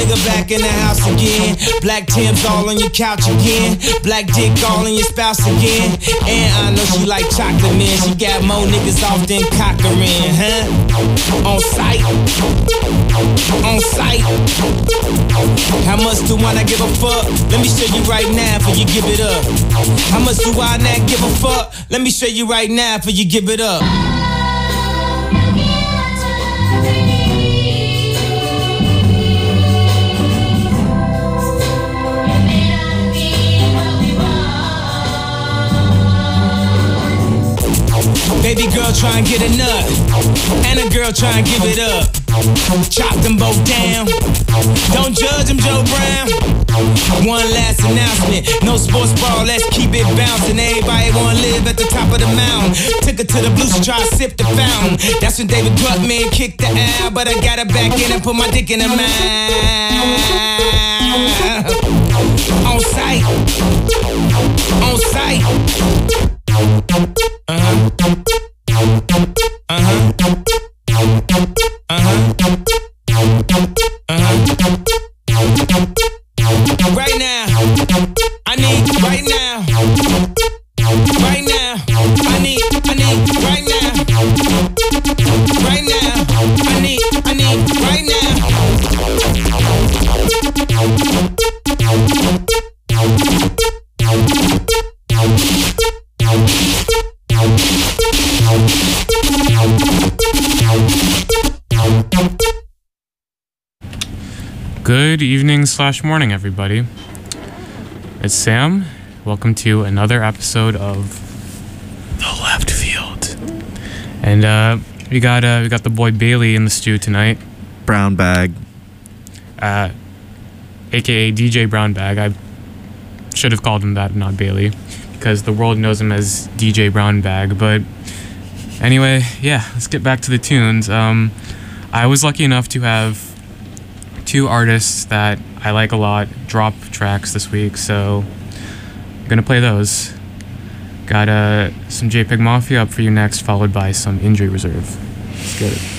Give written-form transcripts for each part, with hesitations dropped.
nigga back in the house again. Black Tim's all on your couch again. Black dick all on your spouse again. And I know she like chocolate, man. She got more niggas off than Cochran, huh? On sight. On sight. How much do I not give a fuck? Let me show you right now before you give it up. How much do I not give a fuck? Let me show you right now before you give it up. Baby girl try and get a nut, and a girl try and give it up. Chop them both down. Don't judge them, Joe Brown. One last announcement. No sports ball, let's keep it bouncing. Everybody wanna live at the top of the mountain. Took her to the blues to try to sip the fountain. That's when David Gluckman kicked the out, but I got her back in and put my dick in her mouth. On sight. On sight. Uh-huh. Uh-huh. Uh-huh. Uh-huh. Right now, I need right now. Right now, I need right now. Right now, I need right now. Good evening / morning, everybody. It's Sam. Welcome to another episode of The Left Field. And we got the boy Bailey in the stew tonight. Brown Bag. AKA DJ Brown Bag. I should have called him that, not Bailey, because the world knows him as DJ Brown Bag. But anyway, yeah, let's get back to the tunes. I was lucky enough to have two artists that I like a lot drop tracks this week, so I'm gonna play those. Got some JPEG Mafia up for you next, followed by some Injury Reserve. Let's get it.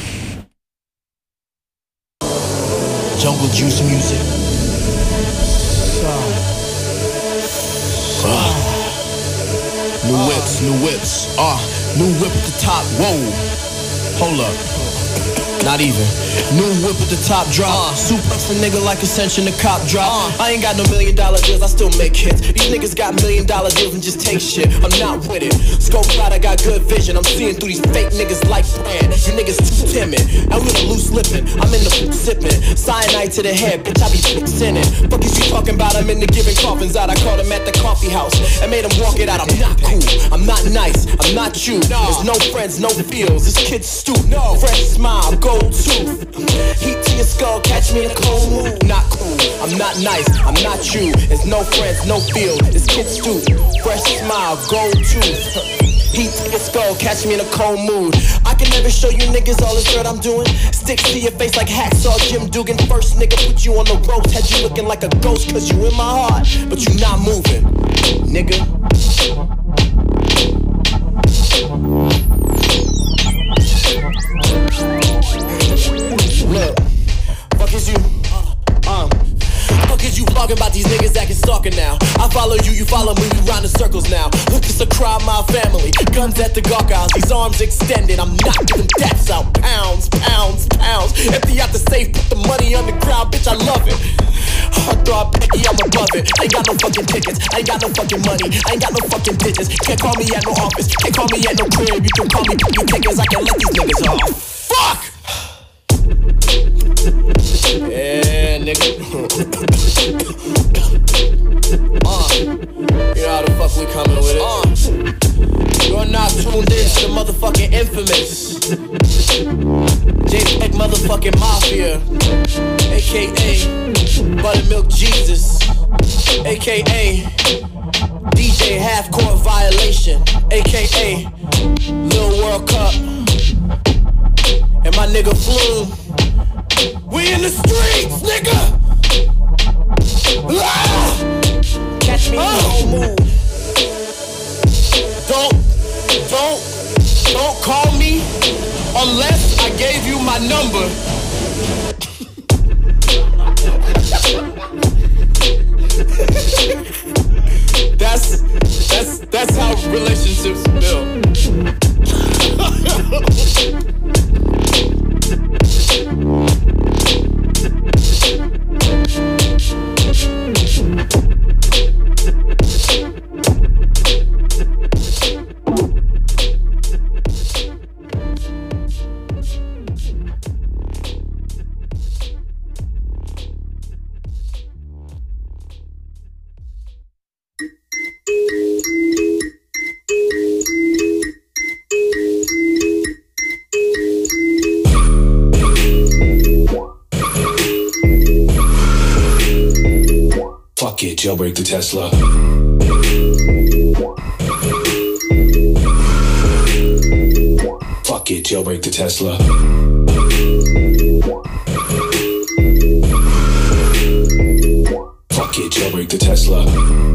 Jungle Juice music. New whips, new whips. New whip at the top. Whoa. Hold up. Not even. New whip with the top drop. Super for nigga like Ascension, the cop drop. I ain't got no $1 million deals, I still make hits. These niggas got $1 million deals and just take shit. I'm not with it. Scope out, I got good vision. I'm seeing through these fake niggas like brand. You niggas too timid. I'm with a loose lippin'. I'm in the sippin'. Cyanide to the head, bitch, I be fixin' it. Fuck is you talking about? I'm in the giving coffins out. I caught him at the coffee house and made him walk it out. I'm not cool. I'm not nice. I'm not you. There's no friends, no feels. This kid's stupid. Fresh smile, gold tooth. Heat to your skull, catch me in a cold mood. Not cool, I'm not nice, I'm not you. There's no friends, no feel. This kid's stupid. Fresh smile, gold tooth. Heat to your skull, catch me in a cold mood. I can never show you niggas all this dirt I'm doing. Sticks to your face like Hacksaw Jim Dugan. First nigga put you on the ropes, had you looking like a ghost, cause you in my heart, but you not moving, nigga. Look, fuck is you? Fuck is you talking about these niggas acting stalking now? I follow you, you follow me, we round in circles now. Look, it's a crime, my family. Guns at the Gawk House, these arms extended. I'm knocking them deaths out. Pounds, pounds, pounds. Empty out the safe, put the money underground, bitch, I love it. Heartthrob, Becky, I'm above it. I ain't got no fucking tickets, I ain't got no fucking money, I ain't got no fucking digits. Can't call me at no office, can't call me at no crib. You can call me P tickets, I can let these niggas off. Fuck! Yeah, nigga. You know how the fuck we coming with it. You're not tuned in to the motherfucking infamous JPEG motherfucking Mafia, AKA Buttermilk Jesus, AKA DJ Half Court Violation, AKA Lil World Cup, and my nigga Flume. We in the streets, nigga! Ah! Catch me in the whole mood. Don't call me unless I gave you my number. relationships built. Fuck it, jailbreak the Tesla. Fuck it, jailbreak the Tesla. Fuck it, jailbreak the Tesla.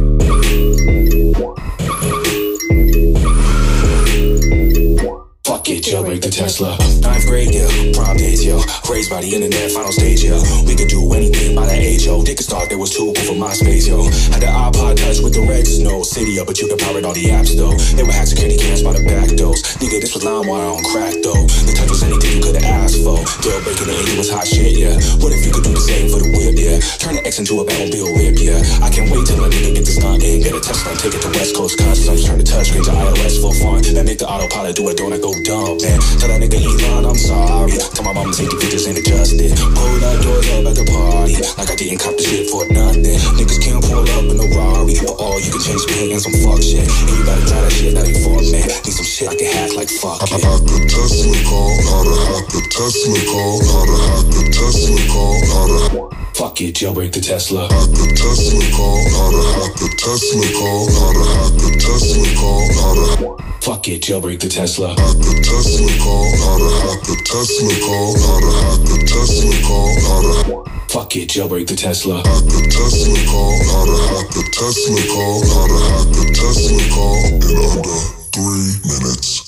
Fuck it, jailbreak the Tesla. 9th grade, yeah, prom days, yo. Raised by the internet, final stage, yo. We could do anything by that age, yo. Dick and start, there was too cool for MySpace, yo. Had the iPod Touch with the red snow. City up, but you could pirate all the apps, though. They would hack security cams by the back doors. Nigga, this was LimeWire on crack, though. The touch was anything you could've asked for. Jailbreaking the 80 was hot shit, yeah. What if you could do the same for the whip, yeah? Turn the X into a Batmobile whip, yeah. I can't wait till a nigga get the stunt in. Get a Tesla and take it to West Coast Customs. Turn the touchscreen to iOS for fun. Then make the autopilot do it, don't I go dumb, man. Tell that nigga Elon I'm sorry. Tell my mama take the pictures ain't adjusted. Pull that doors up at the party like I didn't cop the shit for nothing. Niggas can't pull up in a Rari, but all you can change paint and some fuck shit. And you gotta try that shit, that ain't for me. Need some shit I can hack like fuck it. How to Tesla call, how to hack the Tesla call, how to hack the Tesla call, how to fuck it, jailbreak the Tesla. Hack the Tesla call, how to hack the Tesla call, how to hack the Tesla call, how to fuck it, jailbreak the Tesla. Hack the Tesla call, how to hack the Tesla call, how to hack the Tesla call, how to fuck it, jailbreak the Tesla. Hack the Tesla call, how to hack the Tesla call, how to hack the Tesla call in under 3 minutes.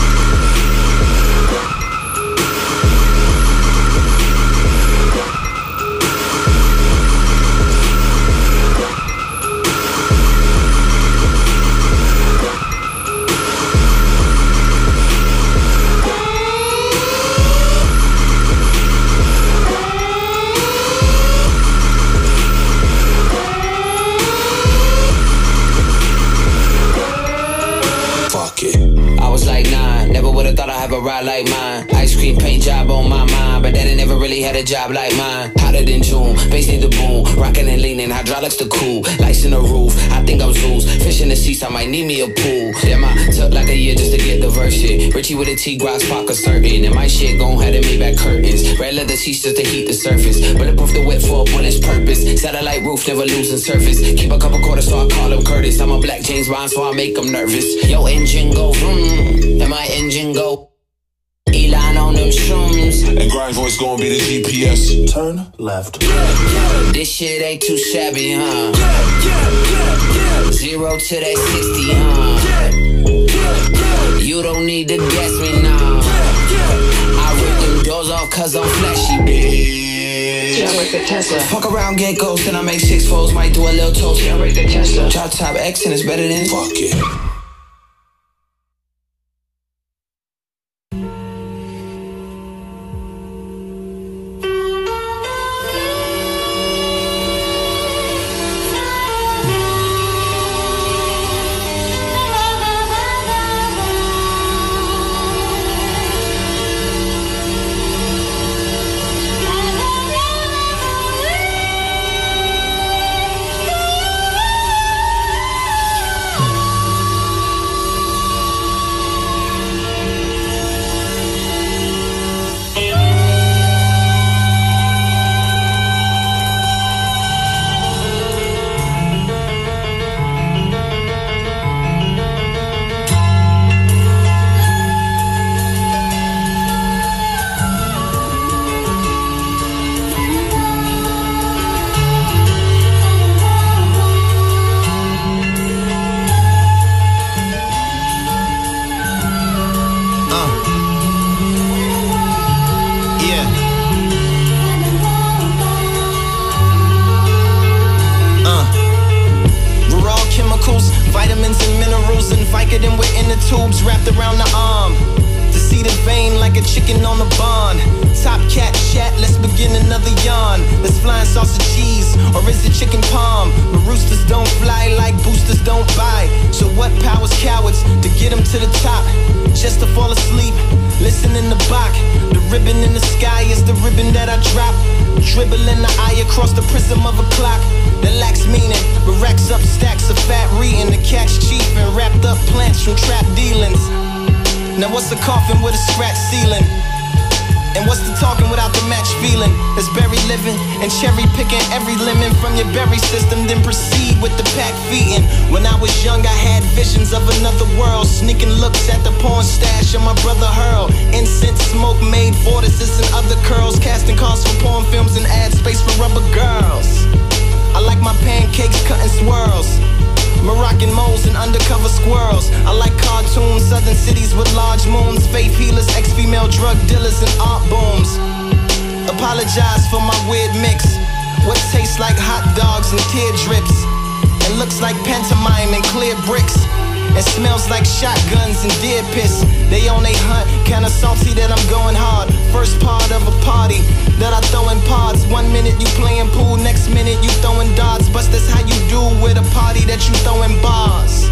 Ride like mine, ice cream paint job on my mind, but daddy never really had a job like mine. Hotter than June, bass need the boom, rockin' and leaning, hydraulics the cool, lights in the roof. I think I'm Zeus, fish in the seats, I might need me a pool. Damn, I took like a year just to get the verse shit. Richie with a T-Grox, pocket certain, and my shit gon' have the Maybach curtains. Red leather seats just to heat the surface, bulletproof the whip for when it's purpose. Satellite roof, never losing surface. Keep a couple quarters, so I call him Curtis. I'm a black James Bond, so I make him nervous. Yo, engine go vroom, and my engine go. Elon on them shrooms. And grind voice gon' be the GPS. Turn left. This shit ain't too shabby, huh? 0 to that 60, huh? You don't need to guess me now. I rip them doors off cause I'm flashy, bitch. Jailbreak the Tesla. Fuck around, get ghost, and I make 6 folds. Might do a little toast. Jailbreak the Tesla. Drop top X and it's better than fuck it. the tubes wrapped around the arm. To see the vein like a chicken on the bond. Top cat chat, let's begin another yarn. Let's flying sausage cheese, or is it chicken palm? But roosters don't fly like boosters don't buy. So what powers cowards to get them to the top? Just to fall asleep, listen in the Bach. The ribbon in the sky is the ribbon that I drop. Dribbling the eye across the prism of a clock that lacks meaning, but racks up stacks of fat reading. The catch cheap and wrapped up plants from trap dealings. Now what's a coffin with a scratch ceiling? And what's the talking without the match feeling? It's berry living and cherry picking every lemon from your berry system, then proceed with the pack feeding. When I was young I had visions of another world, sneaking looks at the porn stash of my brother Hurl. Incense smoke made vortices and other curls, casting calls for porn films and ad space for rubber girls. I like my pancakes cut in swirls, Moroccan moles and undercover squirrels. I like cartoons, southern cities with large moons, faith healers, ex-female drug dealers and art booms. Apologize for my weird mix. What tastes like hot dogs and tear drips, and looks like pantomime and clear bricks, and smells like shotguns and deer piss. They on they hunt, kinda salty that I'm going hard. First part of a party that I throw in pods. 1 minute you playing pool, next minute you throwing darts. But that's how you do with a party that you throwing bars.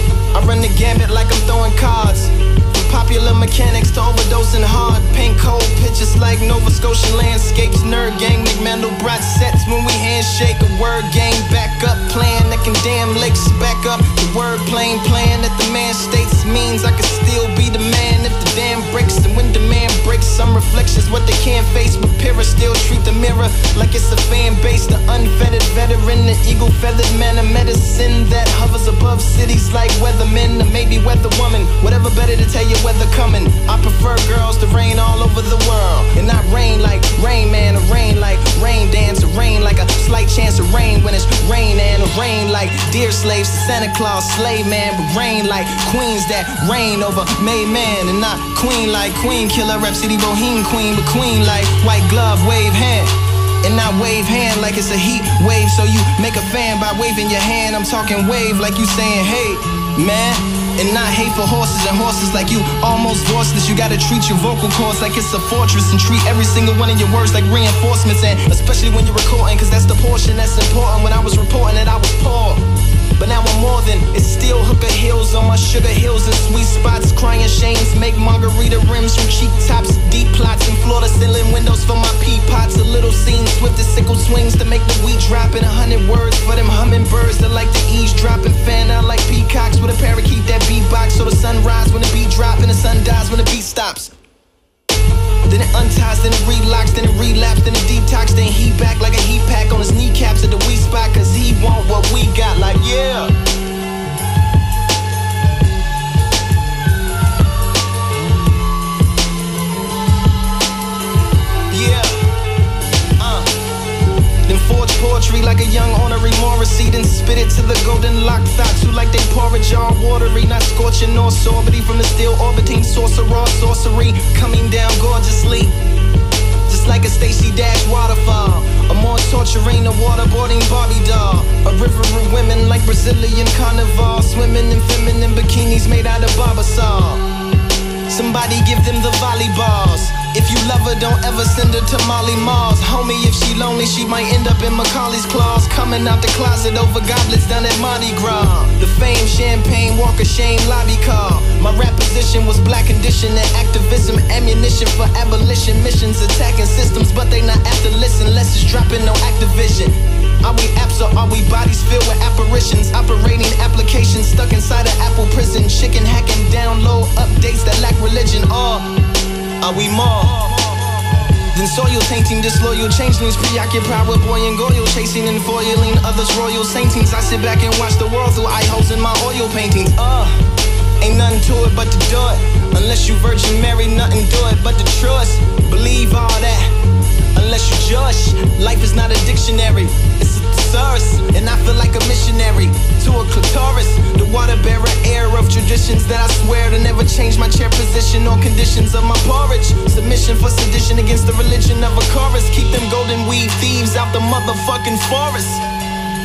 I run the gambit like I'm throwing cards. From popular mechanics to overdosing hard. Paint cold pictures like Nova Scotian landscapes. Nerd gang, McMandelbrot sets when we handshake. A word game, back up plan that can damn lakes back up. The word plain plan that the man states means I can still be the man if the dam breaks. And when demand breaks, some reflections what they can't face. But Pyrrha still treat the mirror like it's a fan base. The unfettered veteran, the eagle feathered man of medicine that hovers above cities like weathermen, or maybe weather woman. Whatever better to tell you weather coming. I prefer girls to rain all over the world, and not rain like Rain Man, or rain like rain dance, or rain like a slight chance of rain when it's rain, and rain like dear slaves to Santa Claus, slave man. But rain like queens that reign over made man, and not queen like Queen Killer, Rhapsody Bohemian Queen, but queen like white glove wave hand. And not wave hand like it's a heat wave, so you make a fan by waving your hand. I'm talking wave like you saying hey man, and not hate for horses and horses like you almost voiceless. You gotta treat your vocal cords like it's a fortress, and treat every single one of your words like reinforcements. And especially when you're recording, cause that's the portion that's important. When I was reporting that I was poor, but now I'm more than, it's still hooker heels on my sugar hills and sweet spots. Crying shames make margarita rims from cheek tops. Deep plots and floor to ceiling windows for my pea pots. A little scene, swift as sickle swings to make the wheat drop. In 100 words for them hummingbirds that like to eavesdrop and fan out like peacocks with a parakeet that beatbox. So the sun rise when the beat drop and the sun dies when the beat stops. Then it unties, then it relocks, then it relapse, then it detox, then he back like a heat pack on his kneecaps at the weak spot, cause he want what we got, like yeah. Then forge poetry like a young honorary Morrissey, then spit it to the golden locked thoughts who like they porridge all watery, not scorching nor sorbity from the still orbiting sorcerer sorcery, coming down gorgeously, just like a Stacey Dash waterfall, a more torturing, a waterboarding Barbie doll, a river of women like Brazilian carnival, swimming in feminine bikinis made out of barbasol. Somebody give them the volleyballs. If you love her, don't ever send her to Molly Malls. Homie, if she lonely, she might end up in Macaulay's claws, coming out the closet over goblets down at Mardi Gras. The fame, champagne, walk of shame, lobby call. My rap position was black condition and activism, ammunition for abolition missions, attacking systems, but they not after listen, less is dropping no Activision. Are we apps or are we bodies filled with apparitions? Operating applications stuck inside an Apple prison. Chicken hacking download updates that lack religion. Or are we more than soil tainting? Disloyal changelings preoccupied with boy and goyle, chasing and foiling others royal saintings. I sit back and watch the world through eye holes in my oil paintings. Ain't nothing to it but to do it. Unless you Virgin Mary, nothing do it but to trust. Believe all that unless you judge. Life is not a dictionary, it's a thesaurus, and I feel like a missionary to a clitoris, the water bearer air of traditions that I swear to never change my chair position or conditions of my porridge. Submission for sedition against the religion of a chorus. Keep them golden weed thieves out the motherfucking forest.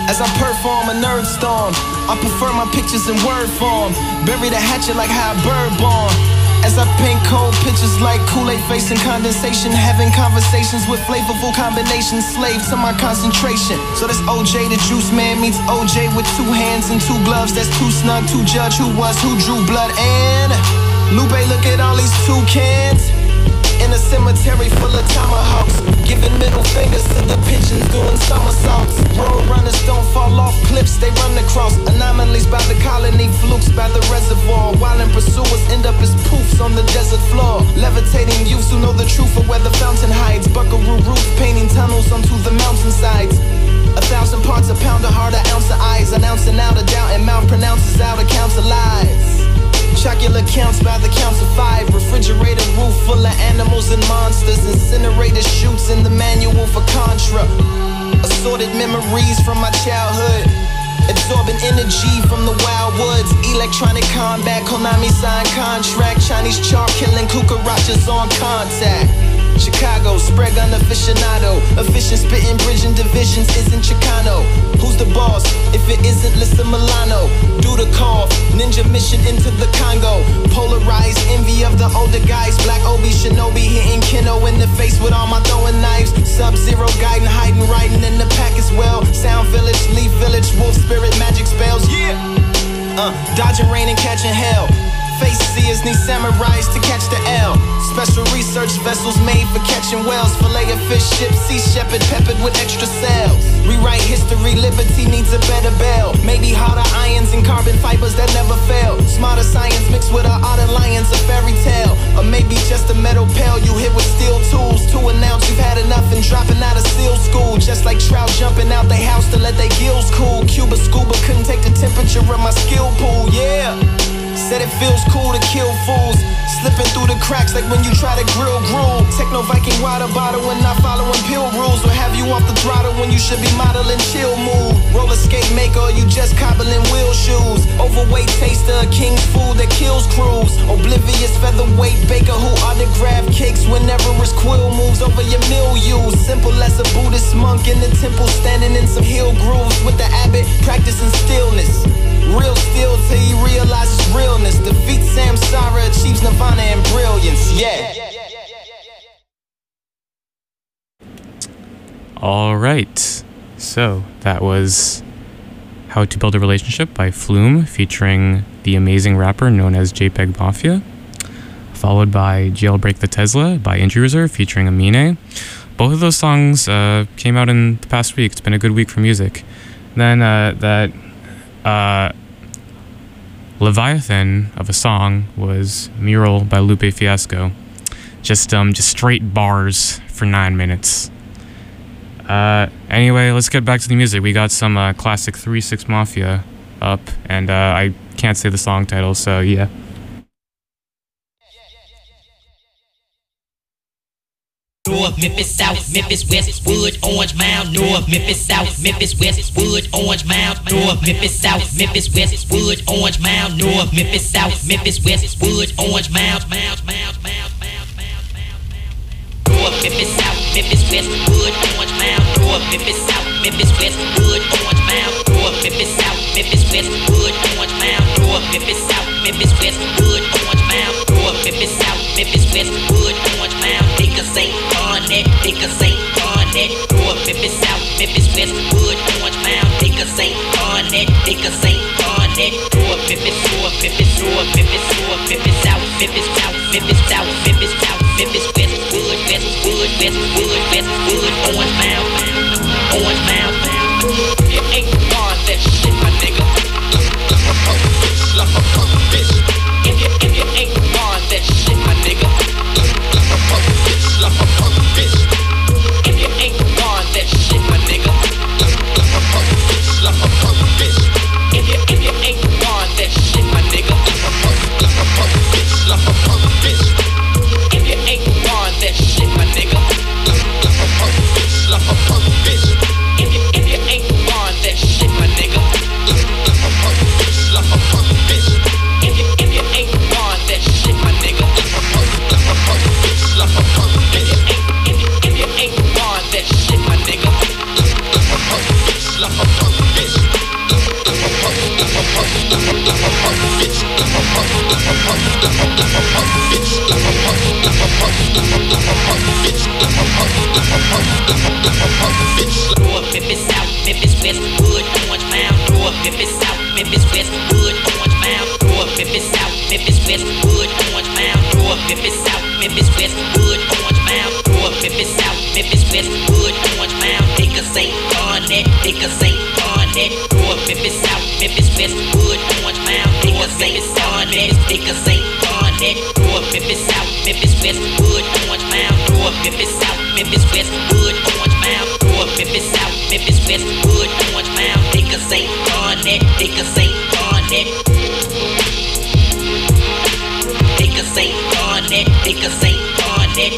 As I perform a nerd storm, I prefer my pictures in word form. Bury the hatchet like how a bird born. As I paint cold pictures like Kool-Aid facing condensation, having conversations with flavorful combinations, slave to my concentration. So this OJ the Juice Man meets OJ with 2 hands and 2 gloves. That's too snug to judge who was who drew blood. And Lupe, look at all these toucans in a cemetery full of tomahawks, giving middle fingers to the pigeons doing somersaults. Road runners don't fall off cliffs, they run across anomalies by the colony, flukes by the reservoir. While in pursuers end up as poofs on the desert floor. Levitating youths who know the truth of where the fountain hides. Buckaroo roots painting tunnels onto the mountainsides. 1,000 parts a pound, a heart, an ounce of eyes, announcing out a doubt, and mouth pronounces out accounts of lies. Chocolate counts by the counts of 5. Refrigerator roof full of animals and monsters. Incinerator shoots in the manual for Contra. Assorted memories from my childhood, absorbing energy from the wild woods. Electronic combat, Konami signed contract. Chinese chalk killing cucarachas on contact. Chicago, spread gun aficionado. Efficient spitting, bridging divisions isn't Chicano. Who's the boss? If it isn't Lissa Milano. Do the cough, ninja mission into the Congo. Polarized envy of the older guys. Black Obi Shinobi hitting Kino in the face with all my throwing knives. Sub-Zero guiding, hiding, riding in the pack as well. Sound Village, Leaf Village, Wolf Spirit, magic spells, yeah. Dodging rain and catching hell. Face seers need samurais to catch the L. Special research vessels made for catching whales. Fillet of fish, ship, sea shepherd, peppered with extra cells. Rewrite history, liberty needs a better bell. Maybe harder ions and carbon fibers that never fail. Smarter science mixed with our art alliance, a fairy tale. Or maybe just a metal pail you hit with steel tools to announce you've had enough and dropping out of SEAL school. Just like trout jumping out their house to let their gills cool. Cuba scuba couldn't take the temperature of my skill pool, yeah. Said it feels cool to kill fools, slipping through the cracks like when you try to grill gruel. Techno Viking water bottle when not following pill rules. Or have you off the throttle when you should be modeling chill mood. Roller skate maker, or you just cobbling wheel shoes. Overweight taster, king's food that kills crews. Oblivious featherweight baker who autograph cakes whenever his quill moves over your milieu. Simple as a Buddhist monk in the temple, standing in some hill grooves with the abbot, practicing stillness. Real still till he realizes realness. Defeats Samsara, achieves nirvana and brilliance, yeah. Alright, so that was How to Build a Relationship by Flume, featuring the amazing rapper known as JPEG Mafia, followed by Jailbreak the Tesla by Injury Reserve featuring Amine. Both of those songs came out in the past week. It's been a good week for music. Then that Leviathan of a song was Mural by Lupe Fiasco. Just straight bars for 9 minutes. Anyway, let's get back to the music. We got some classic 3-6 Mafia up, and I can't say the song title, so yeah. North, Memphis, South, Memphis, West, Wood, Orange, Mound. North, Memphis, South, Memphis, West, Wood, Orange, Mound. North, Memphis, South, Memphis, West, Wood, Orange, Mound. North, Memphis, South, Memphis, West, Wood, Orange, Mound. North, Memphis, South, Memphis, West, Wood, Orange, Mound. North, Memphis, South, Memphis, West, Wood, Orange, Mound. North, Memphis, South, Memphis, West, Wood, Orange, Mound. North, Memphis, South, Memphis, West, Wood, Orange, Mound. North, Memphis, South, Memphis, West, Wood, Orange, Mound. Niggas ain't on that, niggas ain't on that. North, Memphis, South, Memphis, West, Wood, Orange, Mound. Niggas ain't on that, niggas ain't on that. North, Memphis, North, Memphis, North, Memphis, North, Memphis, South, Memphis, South, Memphis, South, Memphis, South, Memphis, West, Wood, West, Wood, West, Wood, West, Wood, Orange, Mound, Orange, Mound. You ain't on that shit, my nigga. Like a punk bitch. If you ain't on that shit, my nigga. Like a punk bitch. If you ain't on that shit, my nigga. Like a punk bitch. If you ain't on that shit, my nigga. Like a punk bitch. Like a punk bitch. If you ain't on that shit, my nigga. Like a punk bitch. Like a punk bitch. If you Memphis South, Memphis West, Wood, Orange Mound, North, Memphis South, Memphis West, Wood, Orange Mound, North, Memphis South, Memphis West, Wood, Orange Mound, North, Memphis South, Memphis West, Wood, Orange Mound, North, Memphis South, Memphis West, Wood, Orange Mound, Dicker St. Barnett, Dicker St. Barnett, North, Memphis South, Memphis West, Wood, Orange Mound, Dicker St. Barnett, Dicker St. Barnett, North, Memphis South, Memphis West, Wood, Orange Mound, North, Memphis South, Memphis West, Wood, Orange Mound, North, Memphis South, Memphis West, Wood, Orange Mound, Dicker St. Barnett, Dicker St. Barnett, Dicker St. Barnett, Dicker St. Barnett.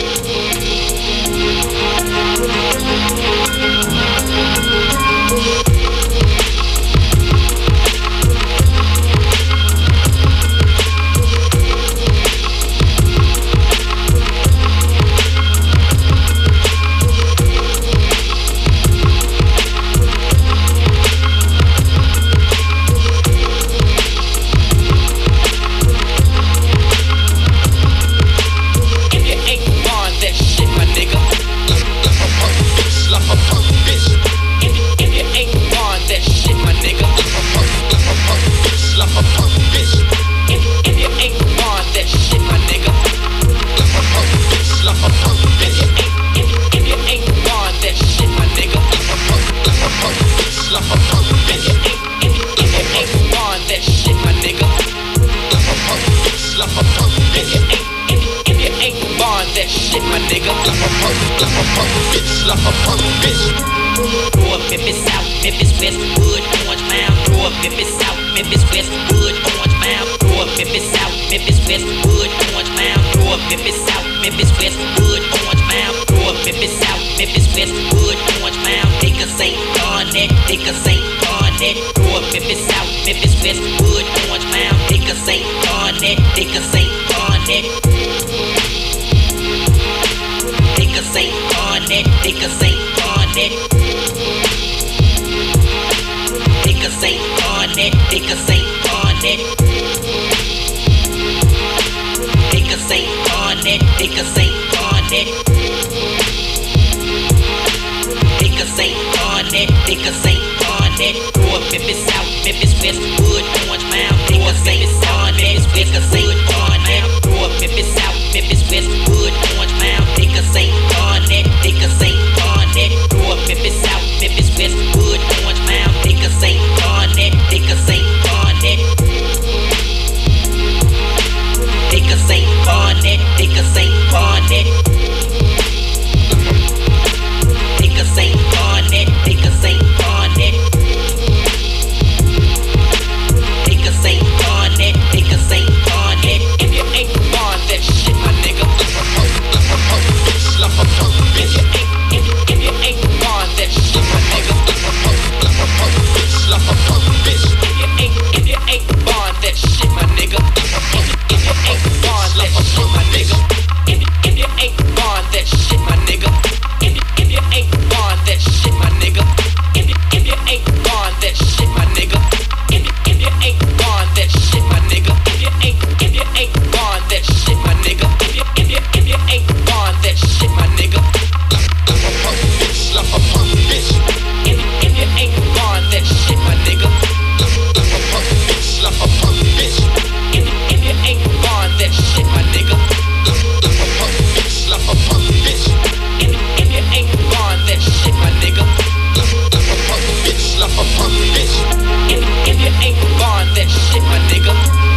Memphis South, Memphis West, Wood, Orange Mound, North, Memphis South, Memphis West, Wood, Orange Mound, North, Memphis South, Memphis West, Wood, Orange Mound, North, Memphis South, Memphis West, Wood, Orange Mound, North, Memphis South, Memphis West, Wood, Orange Mound, Dicker St. Barnett, Dicker St. Barnett, North, Memphis South, Memphis West, Wood, Orange Mound, Dicker St. Barnett, Dicker St. Barnett, Dicker St. Barnett, Dicker St. Barnett. Dicker St. Barnett, Dicker St. Barnett, Dicker St. Barnett, Dicker St. Barnett, Dicker St. Barnett, Dicker St. Barnett, North, Memphis South, Memphis West, Wood, Orange Mound, Dicker St. Barnett, Dicker St. Barnett, North, Memphis South, Memphis West, Wood, Orange Mound, Dicker St. Barnett, Dicker St. Barnett, North, Memphis South, Memphis West, Wood, Orange Mound, Dicker St. Barnett, Dicker St. Barnett, Dicker St. Barnett, Dicker St. Barnett, Dicker St. Barnett, Dicker St. Barnett, Dicker St. Barnett, Dicker St. Barnett. If you ain't born that shit, my nigga. If you ain't born that shit, my nigga. If you ain't born that shit, my nigga. If you ain't born that shit, my nigga. If you ain't born that shit, my nigga. If you ain't born that shit, my nigga. If you ain't born that shit, my nigga. If you ain't born that shit, my nigga. If you ain't born that shit, my nigga. If you ain't born that shit, my nigga. If you ain't born that shit, my nigga. If you ain't born that shit, my nigga. If you ain't born that shit, my nigga. If you ain't born that shit, my nigga.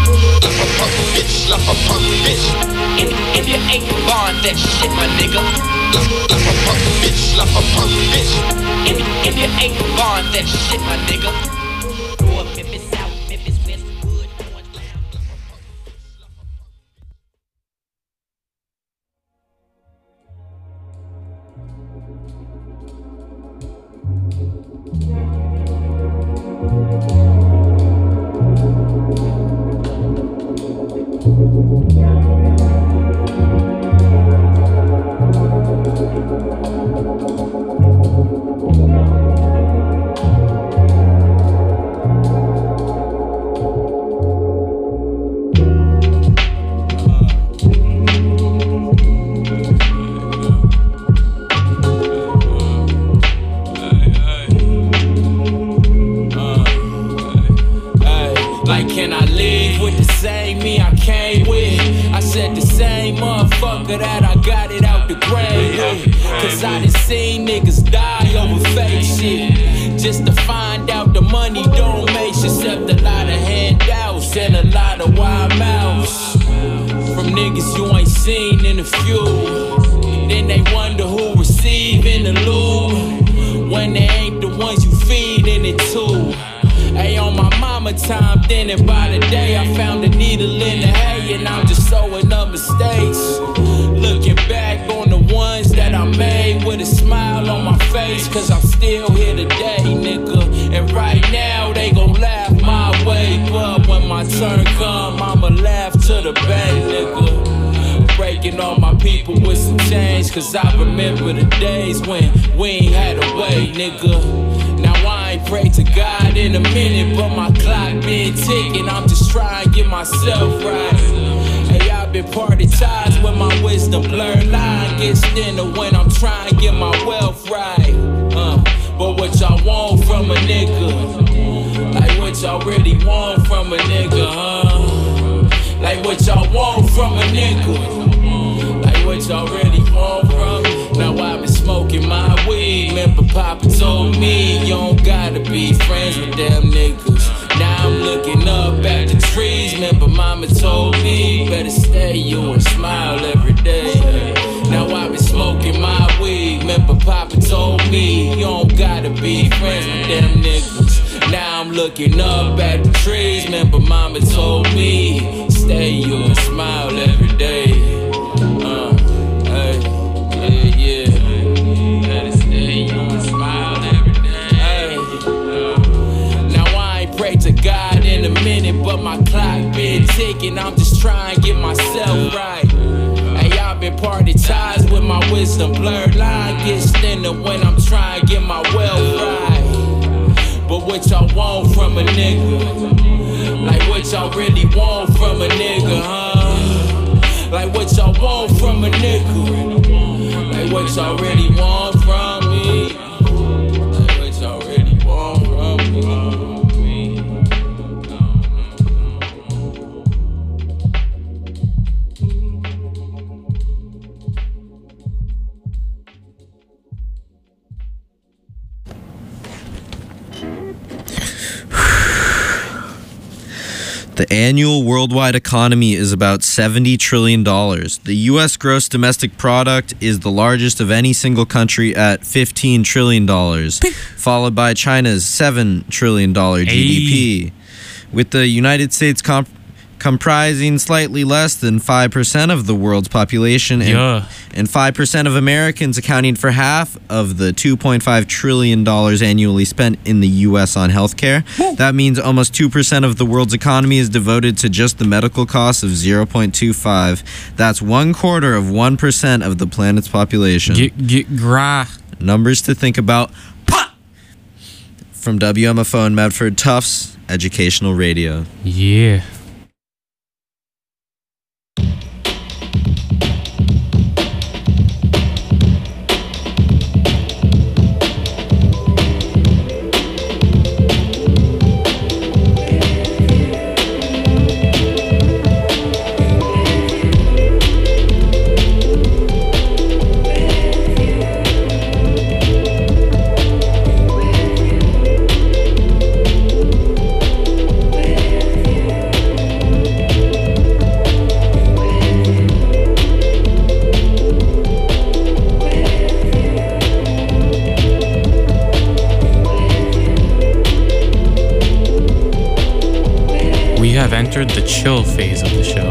If you ain't born that shit, my nigga. If you ain't born that shit, my nigga. North, Memphis South, Memphis West, Wood, Orange Mound. same me I came with. I said the same motherfucker that I got it out the grave with. Cause I done seen niggas die over fake shit. Just to find out the money don't make shit, except a lot of handouts and a lot of wild mouths from niggas you ain't seen in a few. Then they wonder who receiving the loot when they ain't the ones you feeding it to. Hey, on my mama time, then and by the day I found a needle in the hay, and I'm just sewing up mistakes. Looking back on the ones that I made with a smile on my face, cause I'm still here today, nigga. And right now they gon' laugh my way, but when my turn come, I'ma laugh to the bank, nigga. Breaking all my people with some change, cause I remember the days when we ain't had a way, nigga. Now I ain't pray to God in a minute, but my clock been ticking. I'm just trying to get myself right. Hey, I've been party ties when my wisdom blurred line gets thinner when I'm trying to get my wealth right. But what y'all want from a nigga? Like what y'all really want from a nigga, huh? Like what y'all want from a nigga? Like what y'all really want from me? Now I've been smoking my weed. Remember Papa told me you don't gotta be friends with them niggas. Now I'm looking up at the trees. Remember Mama told me better stay you and smile every day. Now I've been smoking my weed. Remember Papa told me you don't gotta be friends with them niggas. Now I'm looking up at the trees. Remember Mama told me stay you and smile every day. Hey, yeah. Gotta stay you and smile every day. Hey, now I ain't pray to God in a minute, but my clock been ticking. I'm just trying to get myself right. Hey, I've been party ties with my wisdom blurred line gets thinner when I'm trying to get my wealth right. But what y'all want from a nigga? Like what y'all really want from a nigga, huh? Like what y'all want from a nigga? Like what y'all really want from me? Like what y'all really want from me? The annual worldwide economy is about $70 trillion. The U.S. gross domestic product is the largest of any single country at $15 trillion, followed by China's $7 trillion GDP. With the United States comprising slightly less than 5% of the world's population and 5% of Americans accounting for half of the $2.5 trillion annually spent in the U.S. on healthcare. That means almost 2% of the world's economy is devoted to just the medical costs of 0.25. That's 1/4 of the planet's population. Numbers to think about. From WMFO in Medford, Tufts Educational Radio. Yeah. We have entered the chill phase of the show.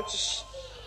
just.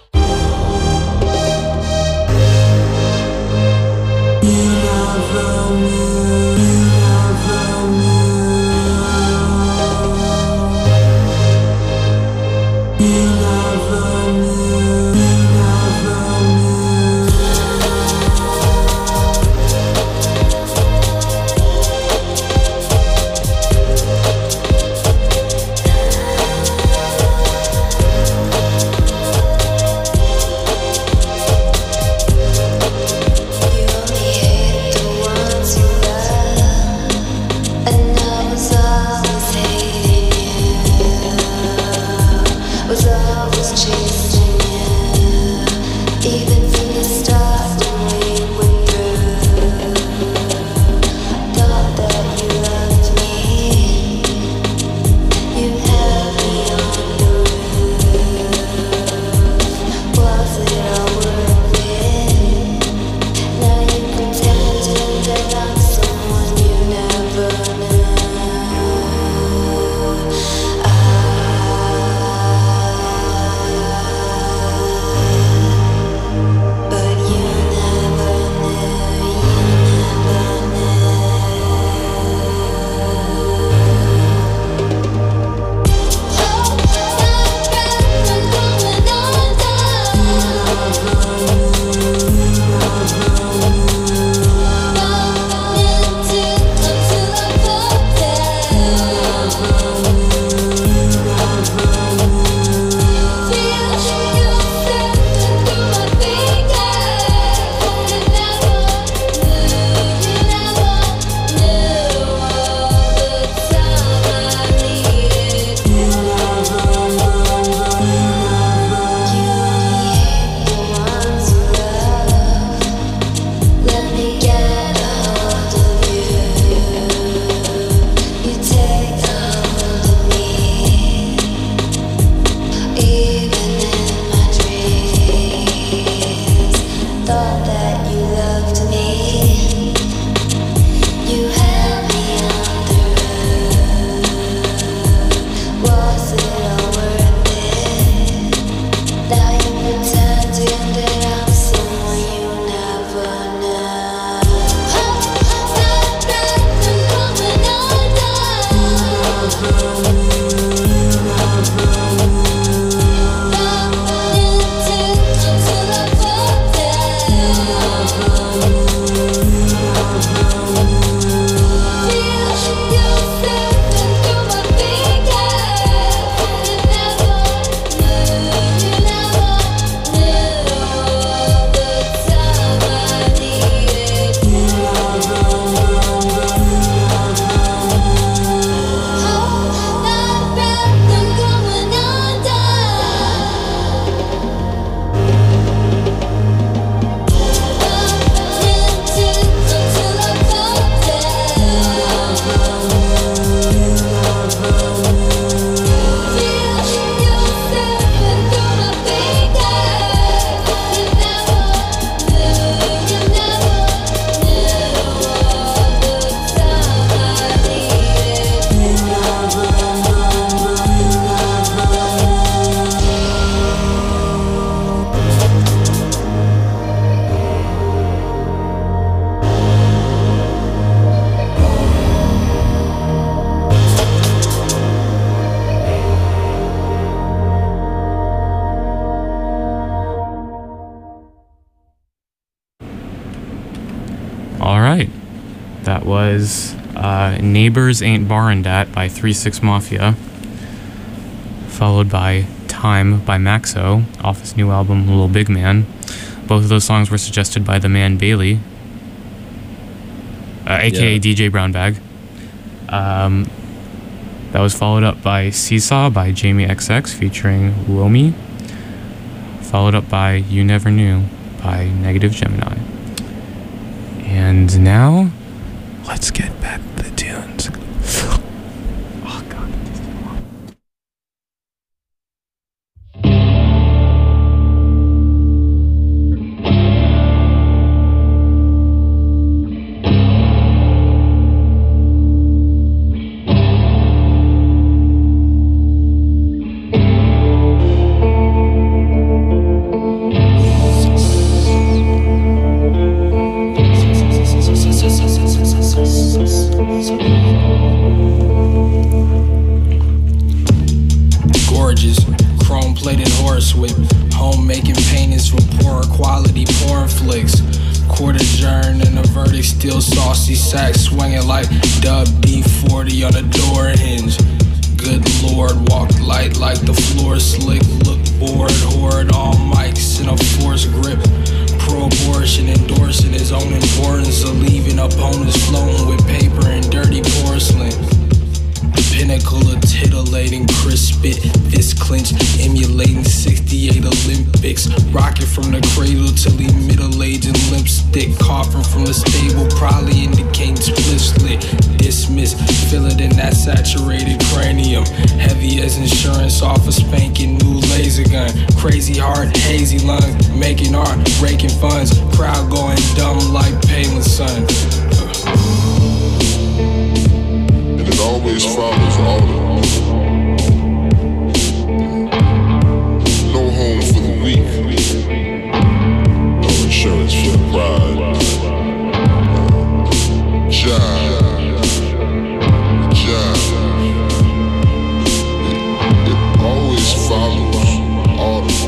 That was Neighbors Ain't Barring Dat by 3 6 Mafia, followed by Time by Maxo off his new album Little Big Man. Both of those songs were suggested by the man Bailey, aka DJ Brownbag. That was followed up by Seesaw by Jamie XX featuring Uomi, followed up by You Never Knew by Negative Gemini. And now, let's get back to the tunes. Oh god, this is long. inflated horse whip. Homemaking paintings from poorer quality porn flicks. Court adjourned and the verdict still saucy sack swinging like Dub D40 on a door hinge. Good lord, walk light like the floor slick. Look bored, hoard all mics in a force grip. Pro-abortion endorsing his own importance of leaving opponents floating with paper and dirty porcelain. The pinnacle of titillating, crisp spit, fist clench, emulating 68 Olympics. Rocking from the cradle till he middle-aged and limp stick. Coughing from the stable, probably indicating split slit. Dismiss, feel it in that saturated cranium. Heavy as insurance off a spanking new laser gun. Crazy heart, hazy lungs, making art, raking funds. Crowd going dumb like Palin's son. It always follows autumn. No home for the weak. No insurance for the pride. Jive. It always follows autumn.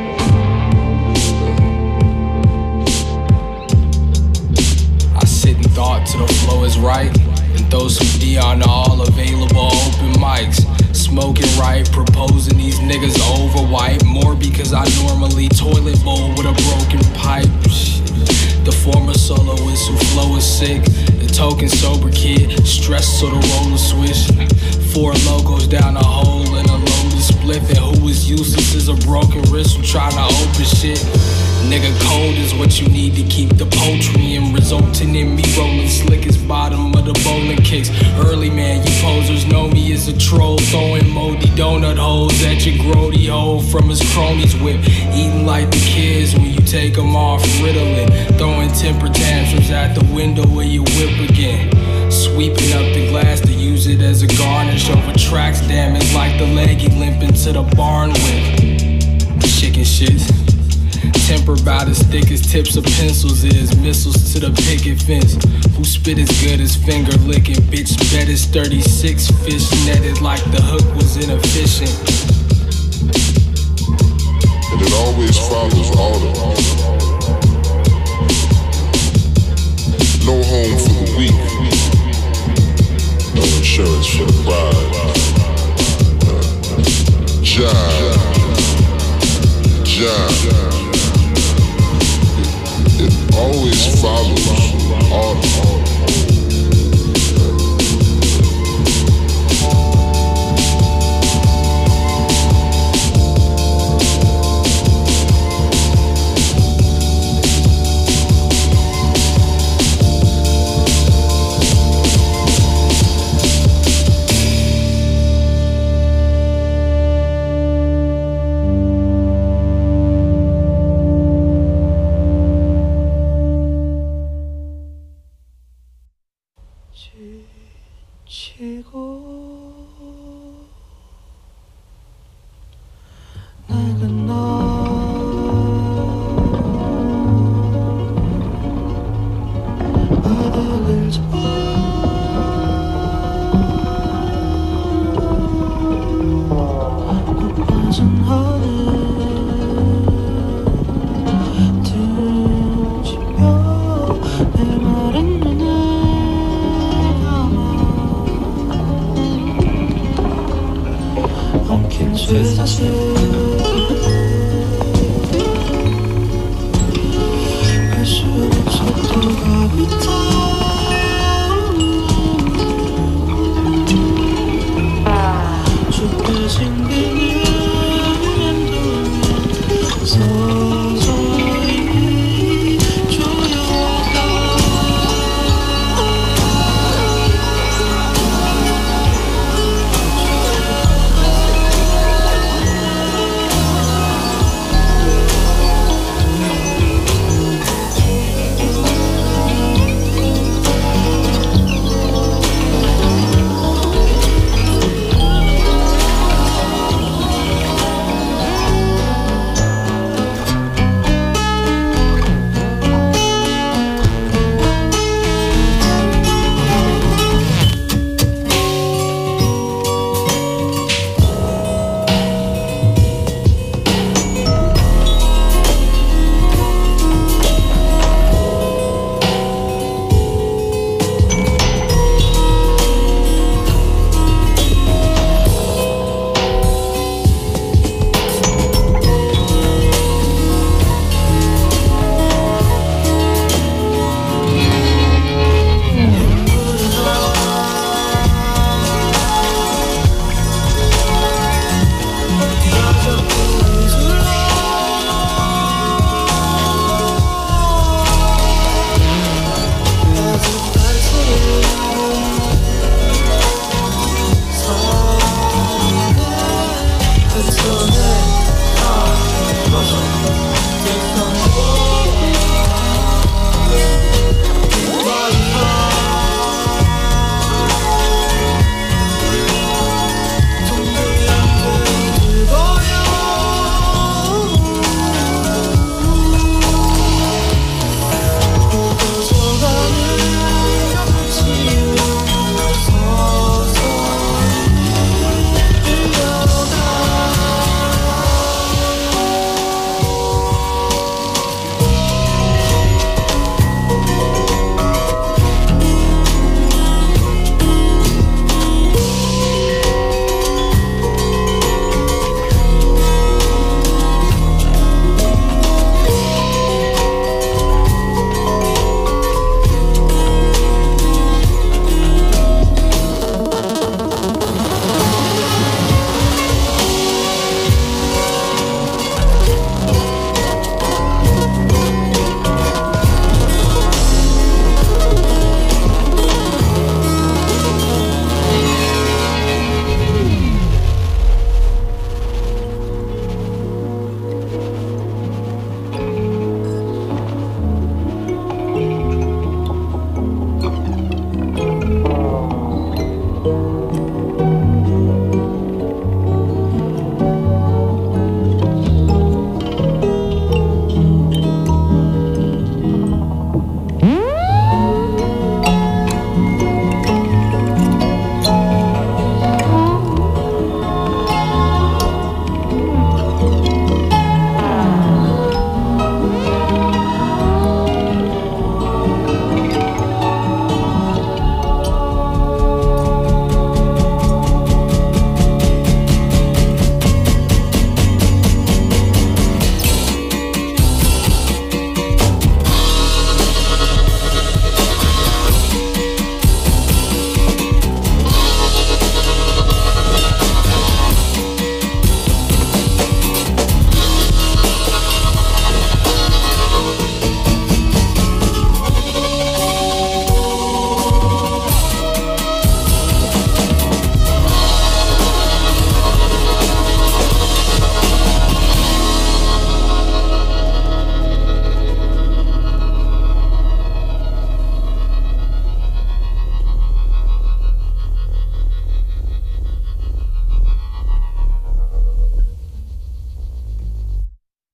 I sit in thought till the flow is right. Throw some D on all available open mics. Smoking right, proposing these niggas over white. More because I normally toilet bowl with a broken pipe. The former soloist who flow is sick. The token sober kid, stressed so the roller switch. 4 logos down a hole in a loaded spliff. And who is useless is a broken wrist who trying to open shit. Nigga, cold is what you need to keep the poultry in, resulting in me rolling slick as bottom of the bowling kicks. Early man, you posers know me as a troll, throwing moldy donut holes at your grody hole from his cronies whip. Eating like the kids when you take them off Ritalin. Throwing temper tantrums at the window where you whip again. Sweeping up the glass to use it as a garnish over tracks damaged like the leg he limping to the barn with. Chicken shit. Temper about as thick as tips of pencils is. Missiles to the picket fence. Who spit as good as finger licking? Bitch bet is 36 fish netted like the hook was inefficient. And it always follows autumn. No home for the weak. No insurance for the pride. Jive. It always follows autumn.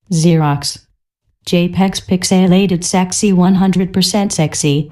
Xerox. JPEGs pixelated sexy 100% sexy.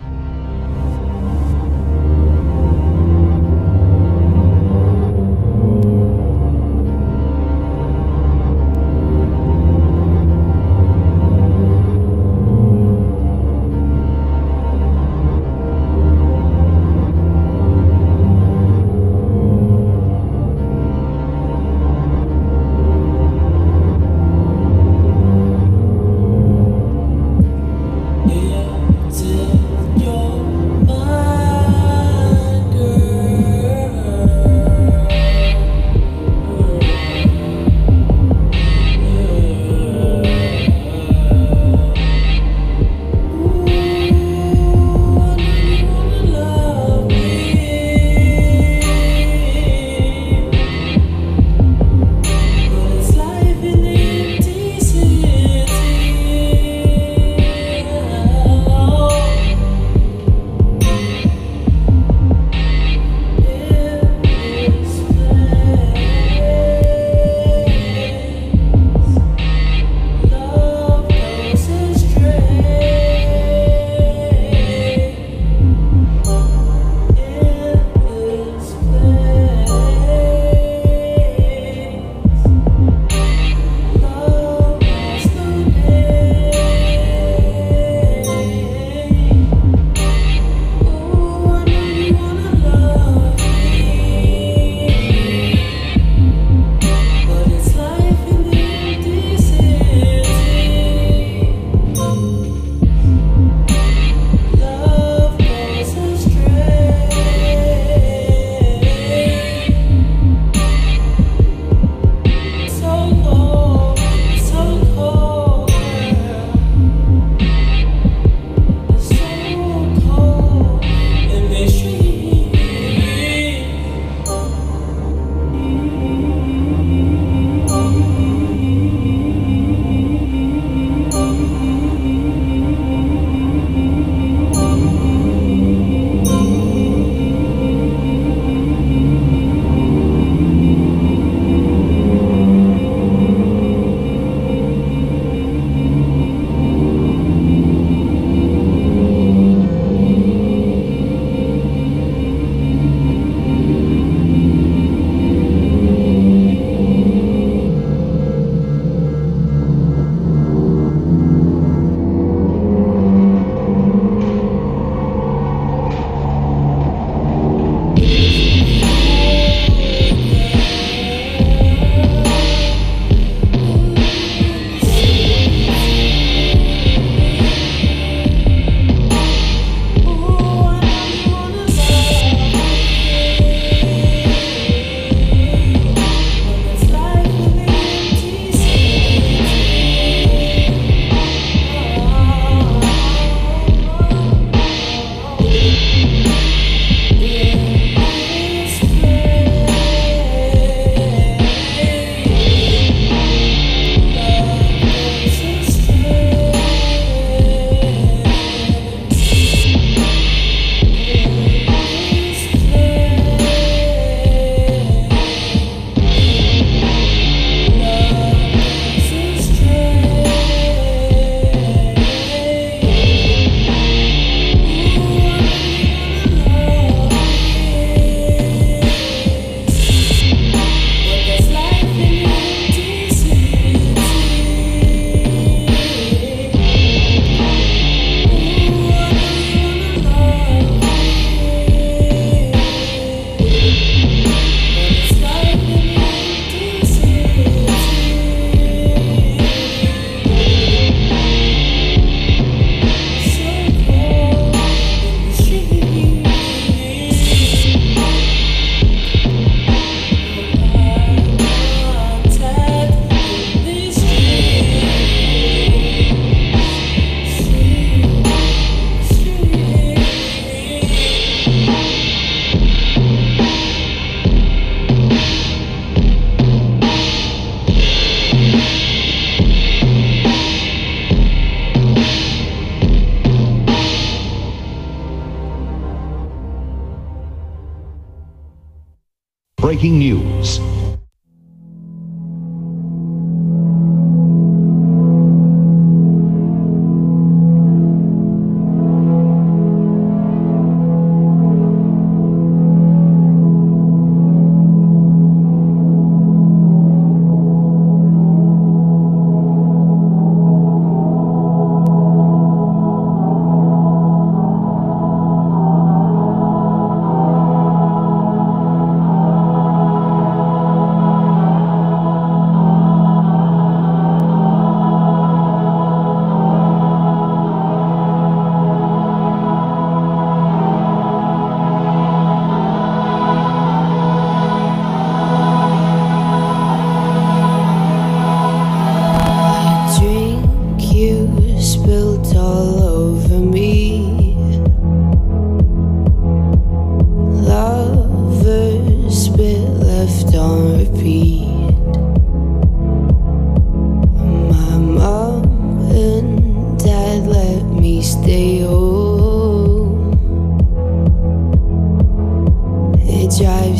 Breaking news.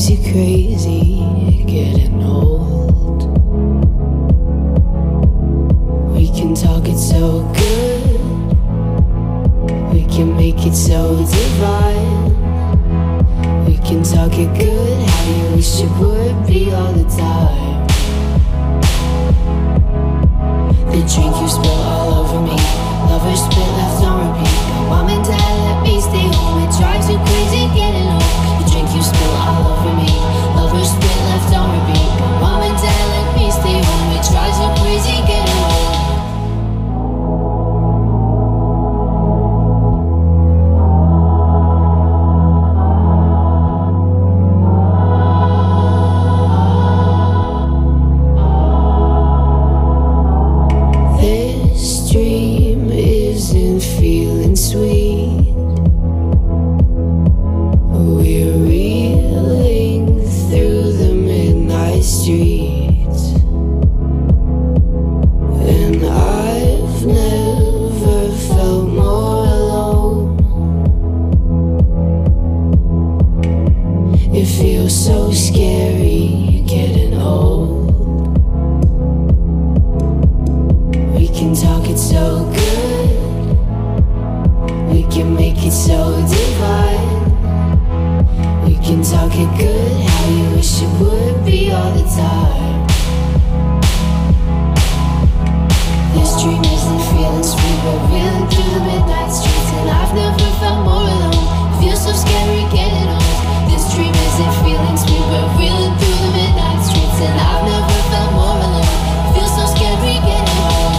you crazy, getting old. We can talk it so good, we can make it so divine. We can talk it good, how you wish it would be all the time. The drink you spill all over me, lovers spit left on repeat. Mom and dad let me stay home, it drives you crazy getting home. The drink you spill all over me, lovers spit left on repeat. Mom and dad let me stay home, it drives you crazy getting home. This dream isn't feeling sweet. We're reeling through the midnight streets, and I've never felt more alone. It feels so scary getting old. We can talk it so good, we can make it so divine. We can talk it good, how you wish it would be all the time. This dream isn't feeling sweet, but reeling through the midnight streets, and I've never felt more alone. It feels so scary getting old. This dream isn't feeling sweet, but reeling through the midnight streets, and I've never felt more alone. It feels so scary getting old.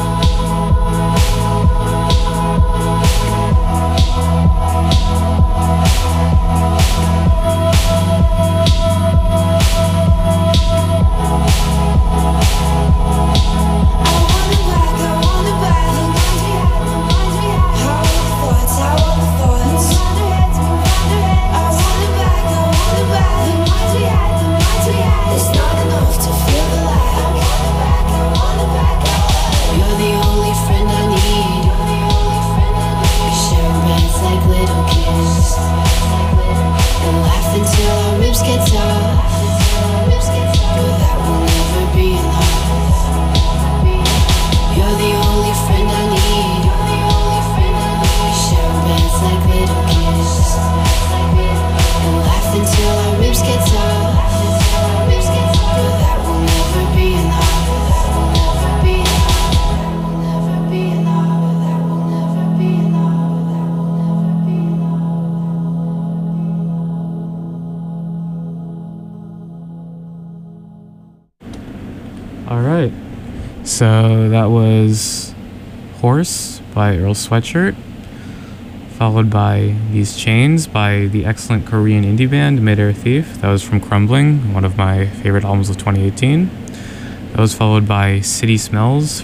Alright, so that was Horse by Earl Sweatshirt, followed by These Chains by the excellent Korean indie band Midair Thief. That was from Crumbling, one of my favorite albums of 2018. That was followed by City Smells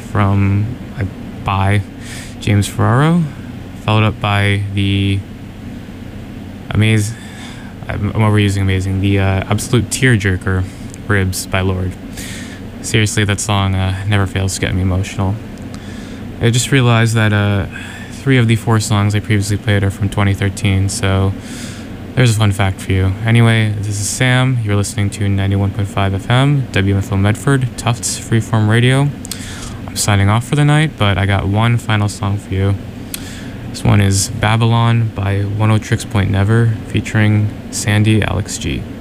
by James Ferraro, followed up by the I'm overusing amazing, the absolute tearjerker Ribs by Lorde. Seriously, that song never fails to get me emotional. I just realized that 3 of the 4 songs I previously played are from 2013, so there's a fun fact for you. Anyway, this is Sam. You're listening to 91.5 FM, WMFO Medford, Tufts Freeform Radio. I'm signing off for the night, but I got one final song for you. This one is Babylon by 10 Tricks Point Never, featuring Sandy Alex G.